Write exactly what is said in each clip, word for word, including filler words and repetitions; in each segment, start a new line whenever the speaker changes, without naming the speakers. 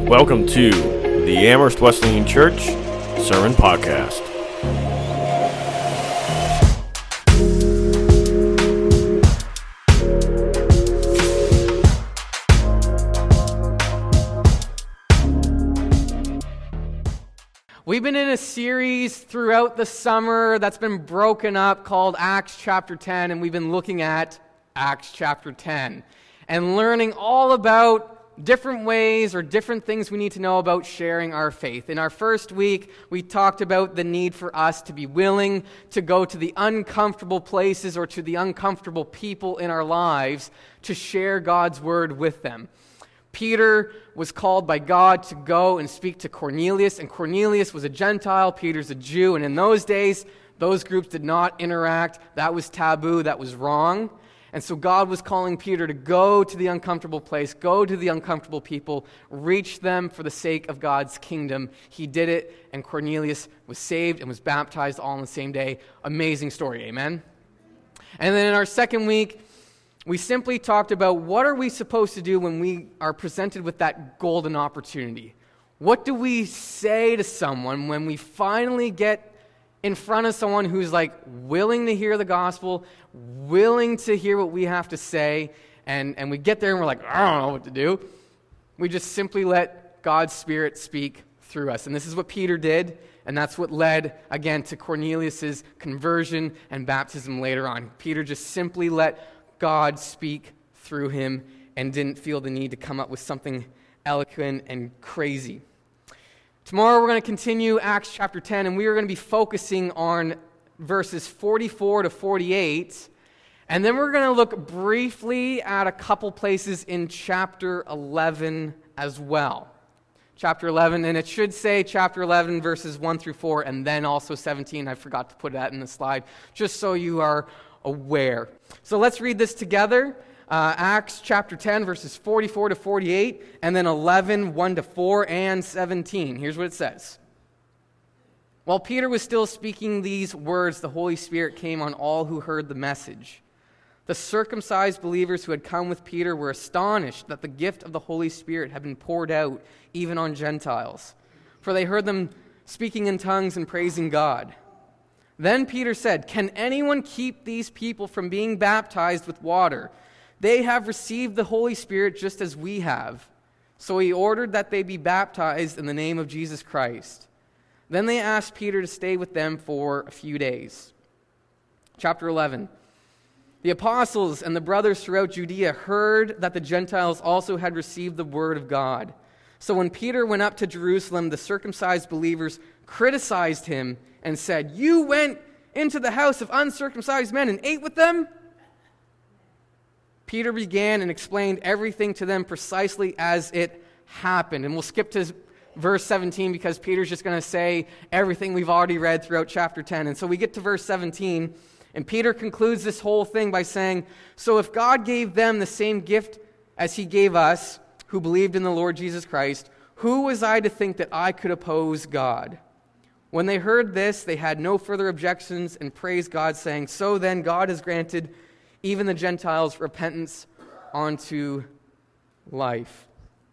Welcome to the Amherst Wesleyan Church Sermon Podcast.
We've been in a series throughout the summer that's been broken up called Acts chapter ten, and we've been looking at Acts chapter ten and learning all about different ways or different things we need to know about sharing our faith. In our first week, we talked about the need for us to be willing to go to the uncomfortable places or to the uncomfortable people in our lives to share God's word with them. Peter was called by God to go and speak to Cornelius, and Cornelius was a Gentile, Peter's a Jew, and in those days, those groups did not interact. That was taboo, that was wrong. And so God was calling Peter to go to the uncomfortable place, go to the uncomfortable people, reach them for the sake of God's kingdom. He did it, and Cornelius was saved and was baptized all on the same day. Amazing story, amen? And then in our second week, we simply talked about what are we supposed to do when we are presented with that golden opportunity. What do we say to someone when we finally get in front of someone who's like willing to hear the gospel, willing to hear what we have to say, and, and we get there and we're like, I don't know what to do. We just simply let God's Spirit speak through us. And this is what Peter did, and that's what led, again, to Cornelius' conversion and baptism later on. Peter just simply let God speak through him and didn't feel the need to come up with something eloquent and crazy. Tomorrow we're going to continue Acts chapter ten, and we are going to be focusing on verses forty-four to forty-eight, and then we're going to look briefly at a couple places in chapter eleven as well. Chapter eleven, and it should say chapter eleven, verses one through four, and then also seventeen. I forgot to put that in the slide, just so you are aware. So let's read this together. Uh, Acts chapter ten, verses forty-four to forty-eight, and then eleven, one to four, and seventeen. Here's what it says. While Peter was still speaking these words, the Holy Spirit came on all who heard the message. The circumcised believers who had come with Peter were astonished that the gift of the Holy Spirit had been poured out even on Gentiles, for they heard them speaking in tongues and praising God. Then Peter said, "Can anyone keep these people from being baptized with water? They have received the Holy Spirit just as we have." So he ordered that they be baptized in the name of Jesus Christ. Then they asked Peter to stay with them for a few days. Chapter eleven. The apostles and the brothers throughout Judea heard that the Gentiles also had received the word of God. So when Peter went up to Jerusalem, the circumcised believers criticized him and said, "You went into the house of uncircumcised men and ate with them?" Peter began and explained everything to them precisely as it happened. And we'll skip to verse seventeen because Peter's just going to say everything we've already read throughout chapter ten. And so we get to verse seventeen, and Peter concludes this whole thing by saying, "So if God gave them the same gift as he gave us, who believed in the Lord Jesus Christ, who was I to think that I could oppose God?" When they heard this, they had no further objections and praised God, saying, "So then God has granted even the Gentiles repentance unto life."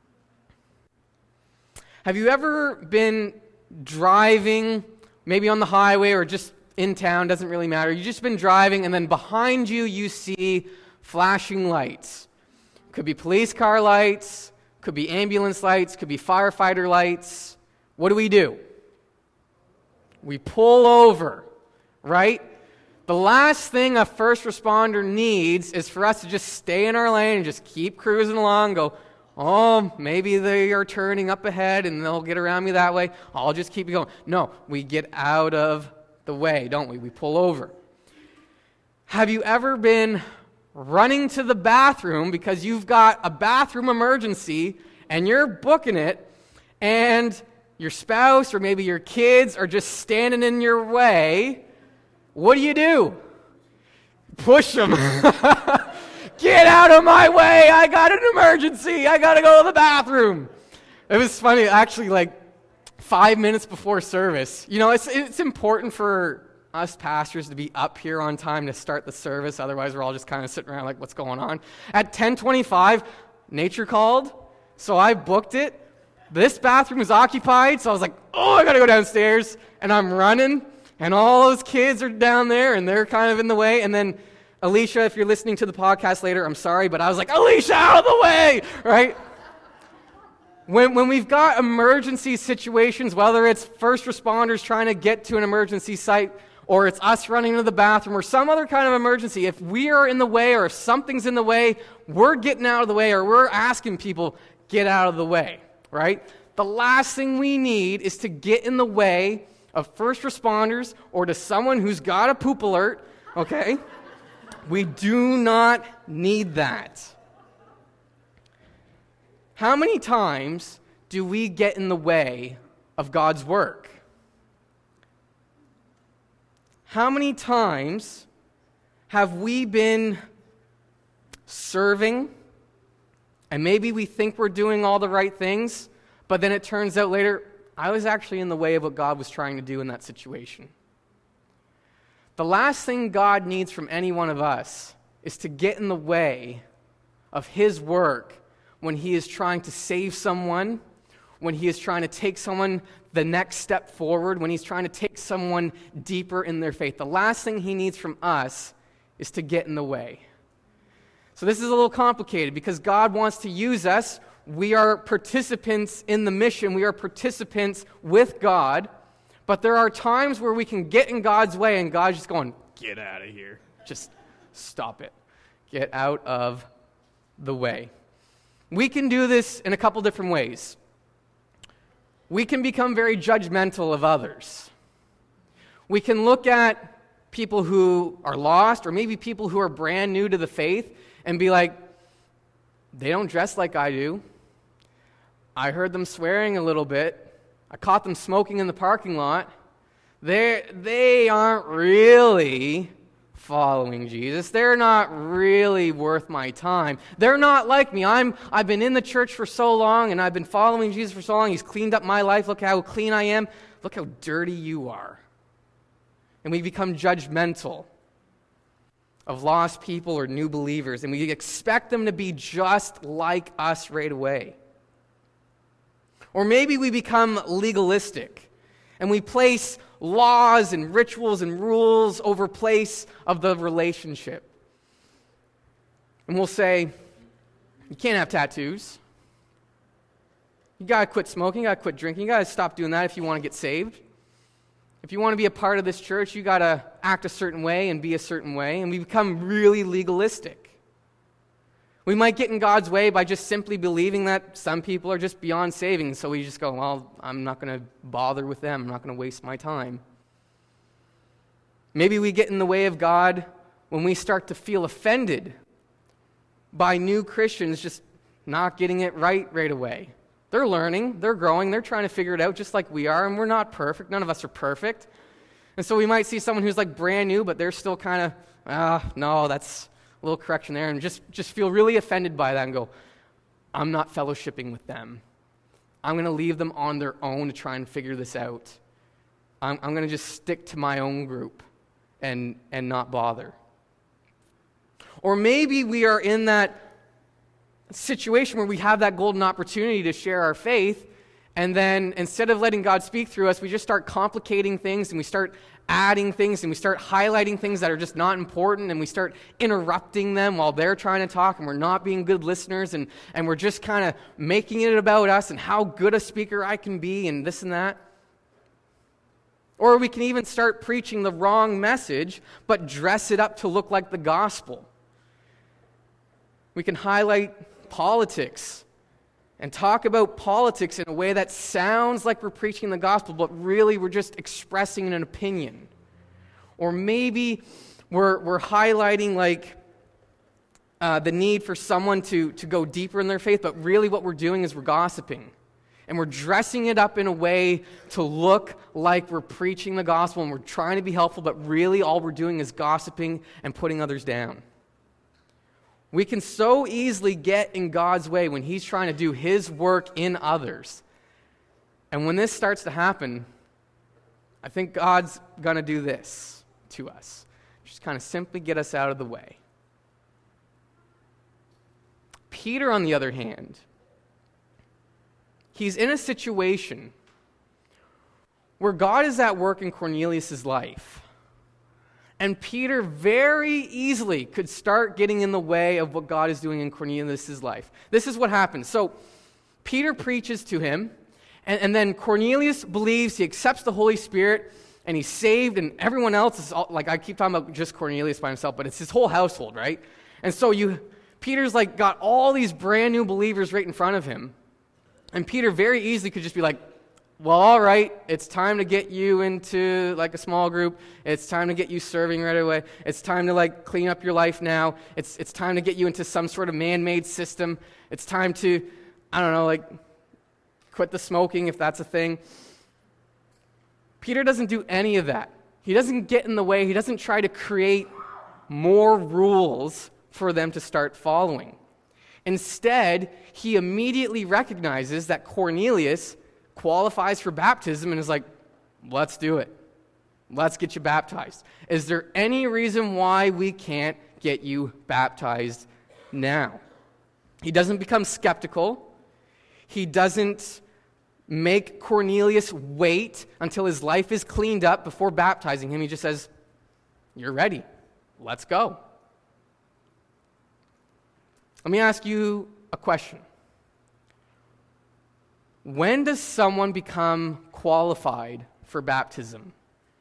Have you ever been driving, maybe on the highway or just in town, doesn't really matter. You've just been driving, and then behind you, you see flashing lights. Could be police car lights, could be ambulance lights, could be firefighter lights. What do we do? We pull over, right? The last thing a first responder needs is for us to just stay in our lane and just keep cruising along, go, oh, maybe they are turning up ahead and they'll get around me that way. I'll just keep going. No, we get out of the way, don't we? We pull over. Have you ever been running to the bathroom because you've got a bathroom emergency and you're booking it, and your spouse or maybe your kids are just standing in your way? What do you do? Push them. Get out of my way. I got an emergency. I got to go to the bathroom. It was funny, actually, like five minutes before service. You know, it's it's important for us pastors to be up here on time to start the service. Otherwise, we're all just kind of sitting around like, what's going on? At ten twenty-five, nature called. So I booked it. this bathroom is occupied, so I was like, oh, I gotta go downstairs, and I'm running, and all those kids are down there, and they're kind of in the way, and then Alicia, if you're listening to the podcast later, I'm sorry, but I was like, Alicia, out of the way, right? When, when we've got emergency situations, whether it's first responders trying to get to an emergency site, or it's us running to the bathroom, or some other kind of emergency, if we are in the way, or if something's in the way, we're getting out of the way, or we're asking people, get out of the way, right? The last thing we need is to get in the way of first responders, or to someone who's got a poop alert, okay? We do not need that. How many times do we get in the way of God's work? How many times have we been serving, and maybe we think we're doing all the right things, but then it turns out later, I was actually in the way of what God was trying to do in that situation? The last thing God needs from any one of us is to get in the way of His work when He is trying to save someone, when He is trying to take someone the next step forward, when He's trying to take someone deeper in their faith. The last thing He needs from us is to get in the way. So this is a little complicated because God wants to use us. We are participants in the mission. We are participants with God. But there are times where we can get in God's way and God's just going, get out of here. Just stop it. Get out of the way. We can do this in a couple different ways. We can become very judgmental of others. We can look at people who are lost, or maybe people who are brand new to the faith, and be like, they don't dress like I do. I heard them swearing a little bit. I caught them smoking in the parking lot. They they aren't really following Jesus. They're not really worth my time. They're not like me. I'm, I've been in the church for so long, and I've been following Jesus for so long. He's cleaned up my life. Look how clean I am. Look how dirty you are. And we become judgmental of lost people or new believers, and we expect them to be just like us right away. Or maybe we become legalistic, and we place laws and rituals and rules over place of the relationship. And we'll say, you can't have tattoos. You got to quit smoking, you got to quit drinking, you got to stop doing that if you want to get saved. If you want to be a part of this church, you got to act a certain way and be a certain way, and we become really legalistic. We might get in God's way by just simply believing that some people are just beyond saving, so we just go, well, I'm not going to bother with them. I'm not going to waste my time. Maybe we get in the way of God when we start to feel offended by new Christians just not getting it right right away. They're learning, they're growing, they're trying to figure it out just like we are, and we're not perfect. None of us are perfect. And so we might see someone who's like brand new, but they're still kind of, ah, no, that's a little correction there, and just, just feel really offended by that and go, I'm not fellowshipping with them. I'm going to leave them on their own to try and figure this out. I'm, I'm going to just stick to my own group and, and not bother. Or maybe we are in that situation where we have that golden opportunity to share our faith, and then instead of letting God speak through us, we just start complicating things, and we start adding things, and we start highlighting things that are just not important, and we start interrupting them while they're trying to talk, and we're not being good listeners, and, and we're just kind of making it about us and how good a speaker I can be and this and that. Or we can even start preaching the wrong message, but dress it up to look like the gospel. We can highlight politics and talk about politics in a way that sounds like we're preaching the gospel, but really we're just expressing an opinion. Or maybe we're, we're highlighting like uh, the need for someone to, to go deeper in their faith, but really what we're doing is we're gossiping. And we're dressing it up in a way to look like we're preaching the gospel and we're trying to be helpful, but really all we're doing is gossiping and putting others down. We can so easily get in God's way when He's trying to do His work in others. And when this starts to happen, I think God's going to do this to us. Just kind of simply get us out of the way. Peter, on the other hand, he's in a situation where God is at work in Cornelius' life. And Peter very easily could start getting in the way of what God is doing in Cornelius' life. This is what happens. So Peter preaches to him, and, and then Cornelius believes, he accepts the Holy Spirit, and he's saved, and everyone else is, all, like I keep talking about just Cornelius by himself, but it's his whole household, right? And so you, Peter's like got all these brand new believers right in front of him, and Peter very easily could just be like, well, all right, it's time to get you into like a small group. It's time to get you serving right away. It's time to like clean up your life now. It's it's time to get you into some sort of man-made system. It's time to, I don't know, like quit the smoking if that's a thing. Peter doesn't do any of that. He doesn't get in the way. He doesn't try to create more rules for them to start following. Instead, he immediately recognizes that Cornelius qualifies for baptism and is like, let's do it. Let's get you baptized. Is there any reason why we can't get you baptized now? He doesn't become skeptical. He doesn't make Cornelius wait until his life is cleaned up before baptizing him. He just says, you're ready. Let's go. Let me ask you a question. When does someone become qualified for baptism?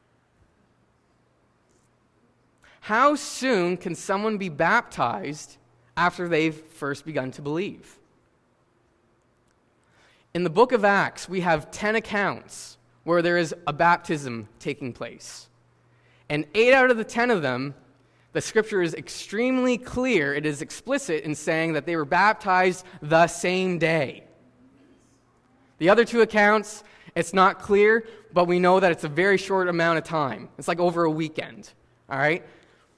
How soon can someone be baptized after they've first begun to believe? In the book of Acts, we have ten accounts where there is a baptism taking place. And eight out of the ten of them, the scripture is extremely clear, it is explicit in saying that they were baptized the same day. The other two accounts, it's not clear, but we know that it's a very short amount of time. It's like over a weekend, all right?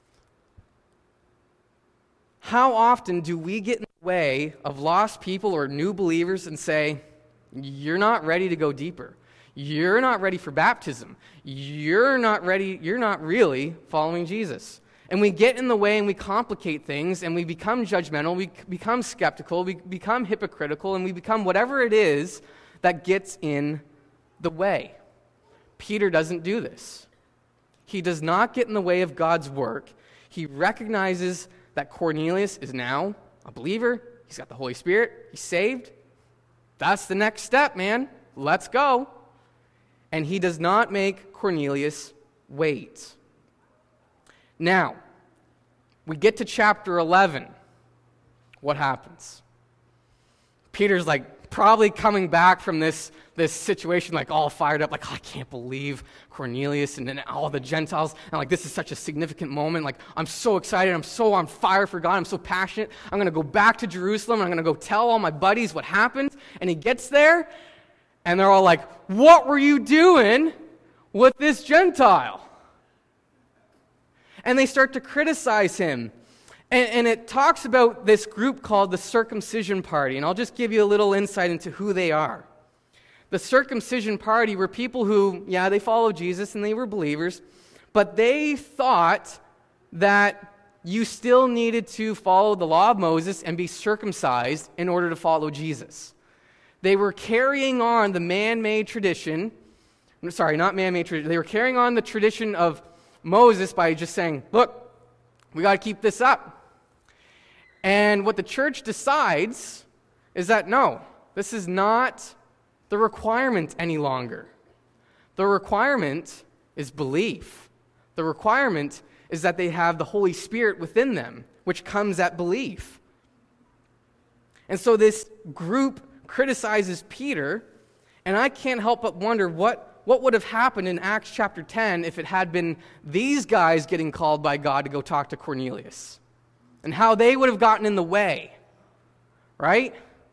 How often do we get in the way of lost people or new believers and say, you're not ready to go deeper. You're not ready for baptism. You're not ready, you're not really following Jesus. And we get in the way and we complicate things and we become judgmental, we become skeptical, we become hypocritical, and we become whatever it is that gets in the way. Peter doesn't do this. He does not get in the way of God's work. He recognizes that Cornelius is now a believer. He's got the Holy Spirit. He's saved. That's the next step, man. Let's go. And he does not make Cornelius wait. Now, we get to chapter eleven. What happens? Peter's like, probably coming back from this, this situation like all fired up, like, oh, I can't believe Cornelius and then all the Gentiles, and like this is such a significant moment. Like, I'm so excited, I'm so on fire for God, I'm so passionate. I'm going to go back to Jerusalem, I'm going to go tell all my buddies what happened. And he gets there, and they're all like, what were you doing with this Gentile? And they start to criticize him. And, and it talks about this group called the Circumcision Party. And I'll just give you a little insight into who they are. The Circumcision Party were people who, yeah, they followed Jesus and they were believers, but they thought that you still needed to follow the law of Moses and be circumcised in order to follow Jesus. They were carrying on the man-made tradition, sorry, not man-made tradition, they were carrying on the tradition of Moses by just saying, look, we got to keep this up. And what the church decides is that, no, this is not the requirement any longer. The requirement is belief. The requirement is that they have the Holy Spirit within them, which comes at belief. And so this group criticizes Peter, and I can't help but wonder what, what would have happened in Acts chapter ten if it had been these guys getting called by God to go talk to Cornelius, and how they would have gotten in the way, right?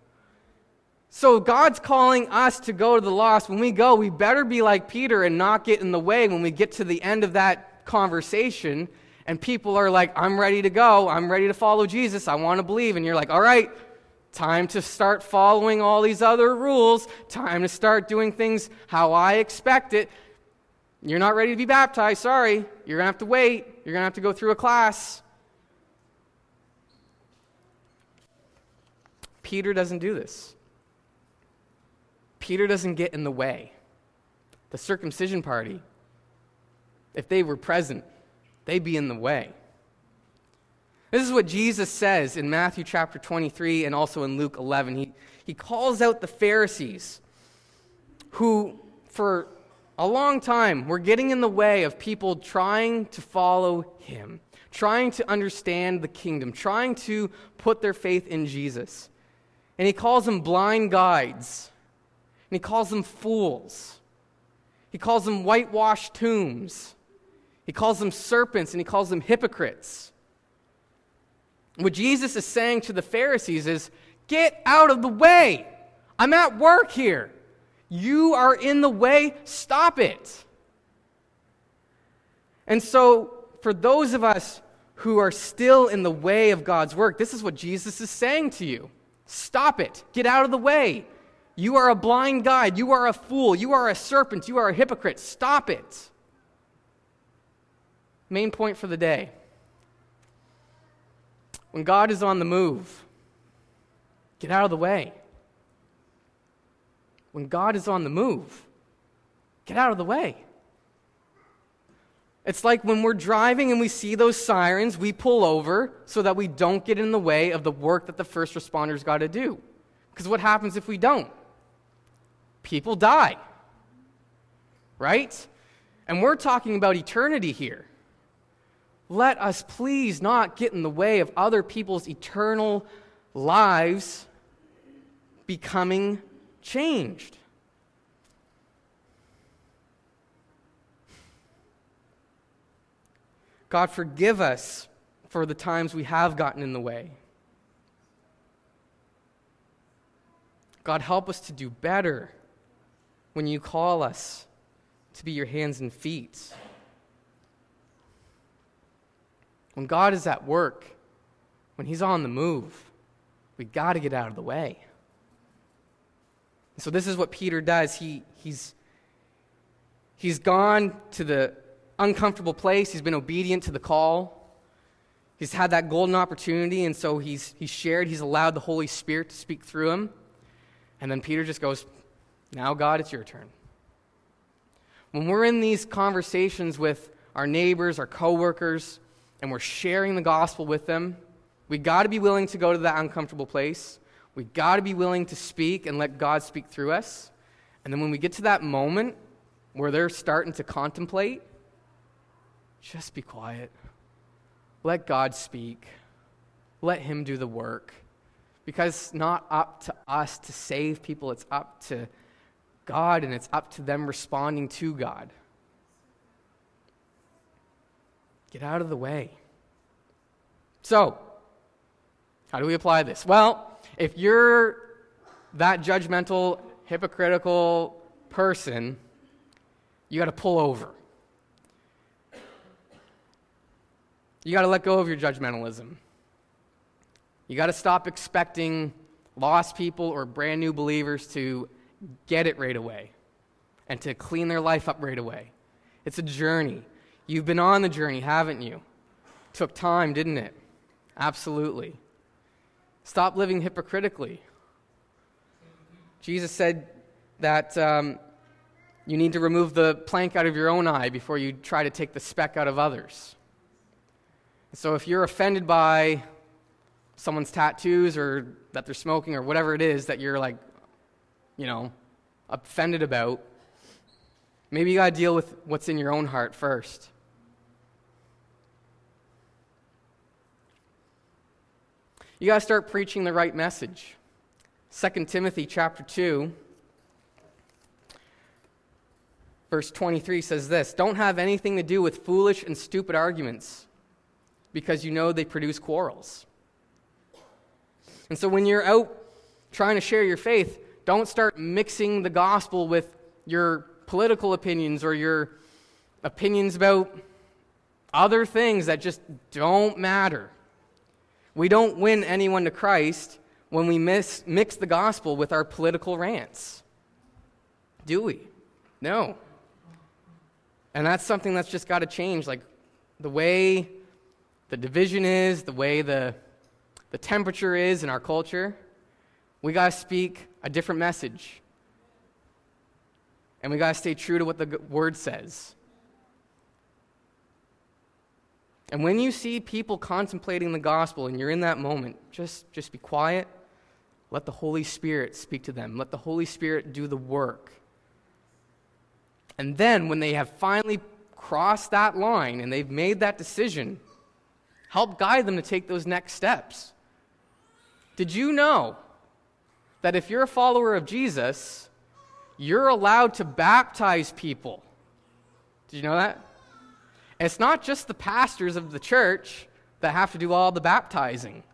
So God's calling us to go to the lost. When we go, we better be like Peter and not get in the way when we get to the end of that conversation and people are like, I'm ready to go. I'm ready to follow Jesus. I want to believe. And you're like, all right, time to start following all these other rules. Time to start doing things how I expect it. You're not ready to be baptized. Sorry. You're going to have to wait. You're going to have to go through a class. Peter doesn't do this. Peter doesn't get in the way. The circumcision party, if they were present, they'd be in the way. This is what Jesus says in Matthew chapter twenty-three and also in Luke eleven. He, he calls out the Pharisees who, for a long time, were getting in the way of people trying to follow him, trying to understand the kingdom, trying to put their faith in Jesus. And he calls them blind guides. And he calls them fools. He calls them whitewashed tombs. He calls them serpents, and he calls them hypocrites. What Jesus is saying to the Pharisees is, get out of the way. I'm at work here. You are in the way. Stop it. And so, for those of us who are still in the way of God's work, this is what Jesus is saying to you. Stop it. Get out of the way. You are a blind guide. You are a fool. You are a serpent. You are a hypocrite. Stop it. Main point for the day. When God is on the move, get out of the way. When God is on the move, get out of the way. It's like when we're driving and we see those sirens, we pull over so that we don't get in the way of the work that the first responders got to do. Because what happens if we don't? People die. Right? And we're talking about eternity here. Let us please not get in the way of other people's eternal lives becoming changed. God, forgive us for the times we have gotten in the way. God, help us to do better when you call us to be your hands and feet. When God is at work, when he's on the move, we got to get out of the way. So this is what Peter does. He, he's, he's gone to the uncomfortable place. He's been obedient to the call. He's had that golden opportunity, and so he's, he's shared. He's allowed the Holy Spirit to speak through him. And then Peter just goes, now, God, it's your turn. When we're in these conversations with our neighbors, our coworkers, and we're sharing the gospel with them, we got to be willing to go to that uncomfortable place. We got to be willing to speak and let God speak through us. And then when we get to that moment where they're starting to contemplate, just be quiet. Let God speak. Let him do the work. Because it's not up to us to save people. It's up to God, and it's up to them responding to God. Get out of the way. So, how do we apply this? Well, if you're that judgmental, hypocritical person, you got to pull over. You got to let go of your judgmentalism. You got to stop expecting lost people or brand new believers to get it right away and to clean their life up right away. It's a journey. You've been on the journey, haven't you? Took time, didn't it? Absolutely. Stop living hypocritically. Jesus said that um, you need to remove the plank out of your own eye before you try to take the speck out of others. So if you're offended by someone's tattoos or that they're smoking or whatever it is that you're like, you know, offended about, maybe you got to deal with what's in your own heart first. You got to start preaching the right message. Second Timothy chapter two, verse twenty-three says this, "Don't have anything to do with foolish and stupid arguments, because you know they produce quarrels." And so when you're out trying to share your faith, don't start mixing the gospel with your political opinions or your opinions about other things that just don't matter. We don't win anyone to Christ when we miss, mix the gospel with our political rants. Do we? No. And that's something that's just got to change. Like the way the division is, the way the, the temperature is in our culture, we got to speak a different message. And we got to stay true to what the g- word says. And when you see people contemplating the gospel and you're in that moment, just, just be quiet. Let the Holy Spirit speak to them. Let the Holy Spirit do the work. And then when they have finally crossed that line and they've made that decision, help guide them to take those next steps. Did you know that if you're a follower of Jesus, you're allowed to baptize people? Did you know that? And it's not just the pastors of the church that have to do all the baptizing.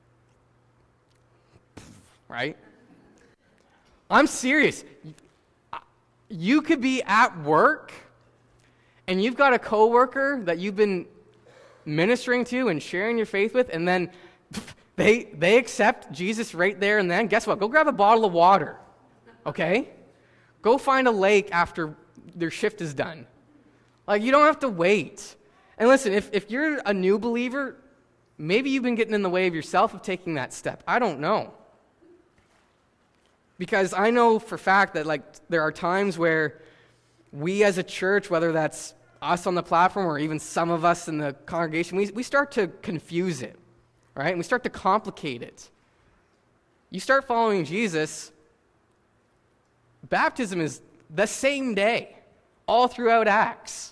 Right? I'm serious. You could be at work and you've got a coworker that you've been ministering to and sharing your faith with, and then they they accept Jesus right there and then. Guess what? Go grab a bottle of water. Okay? Go find a lake after their shift is done. Like, you don't have to wait. And listen, if, if you're a new believer, maybe you've been getting in the way of yourself of taking that step. I don't know. Because I know for a fact that, like, there are times where we as a church, whether that's us on the platform or even some of us in the congregation, we, we start to confuse it, right? And we start to complicate it. You start following Jesus, baptism is the same day, all throughout Acts.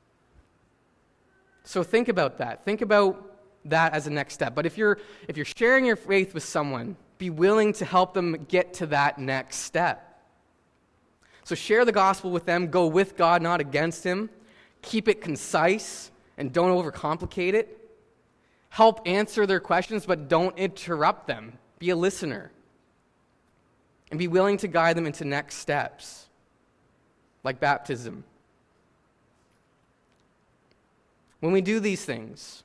So think about that. Think about that as a next step. But if you're if you're sharing your faith with someone, be willing to help them get to that next step. So share the gospel with them. Go with God, not against him. Keep it concise and don't overcomplicate it. Help answer their questions, but don't interrupt them. Be a listener. And be willing to guide them into next steps, like baptism. When we do these things,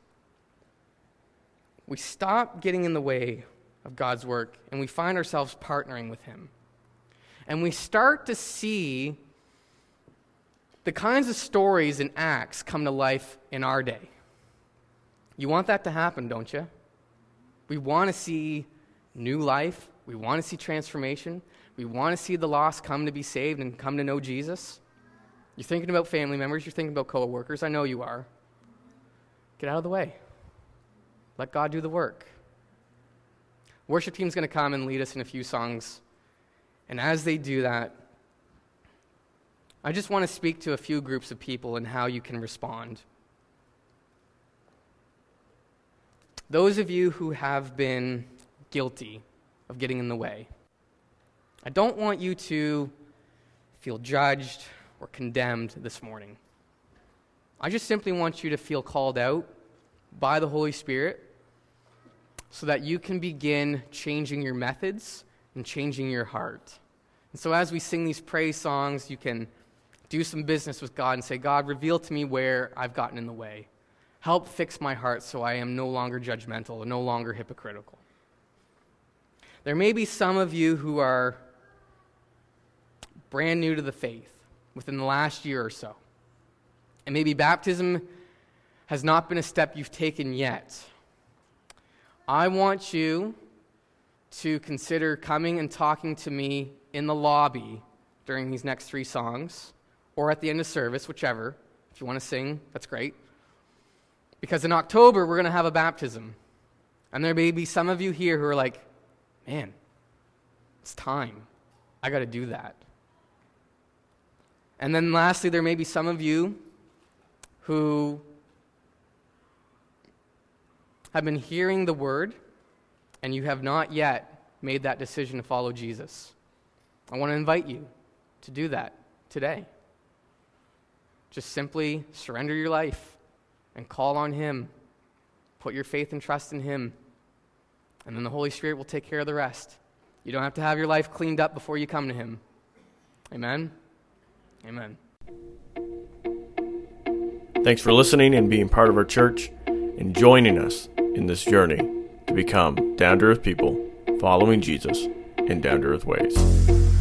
we stop getting in the way of God's work, and we find ourselves partnering with him. And we start to see the kinds of stories in Acts come to life in our day. You want that to happen, don't you? We want to see new life. We want to see transformation. We want to see the lost come to be saved and come to know Jesus. You're thinking about family members. You're thinking about co-workers. I know you are. Get out of the way. Let God do the work. Worship team's going to come and lead us in a few songs. And as they do that, I just want to speak to a few groups of people and how you can respond. Those of you who have been guilty of getting in the way, I don't want you to feel judged or condemned this morning. I just simply want you to feel called out by the Holy Spirit so that you can begin changing your methods and changing your heart. And so as we sing these praise songs, you can do some business with God and say, God, reveal to me where I've gotten in the way. Help fix my heart so I am no longer judgmental and no longer hypocritical. There may be some of you who are brand new to the faith within the last year or so. And maybe baptism has not been a step you've taken yet. I want you to consider coming and talking to me in the lobby during these next three songs, or at the end of service, whichever. If you want to sing, that's great. Because in October, we're going to have a baptism. And there may be some of you here who are like, man, it's time. I got to do that. And then lastly, there may be some of you who have been hearing the word and you have not yet made that decision to follow Jesus. I want to invite you to do that today. Just simply surrender your life and call on him. Put your faith and trust in him. And then the Holy Spirit will take care of the rest. You don't have to have your life cleaned up before you come to him. Amen? Amen.
Thanks for listening and being part of our church and joining us in this journey to become down-to-earth people, following Jesus in down-to-earth ways.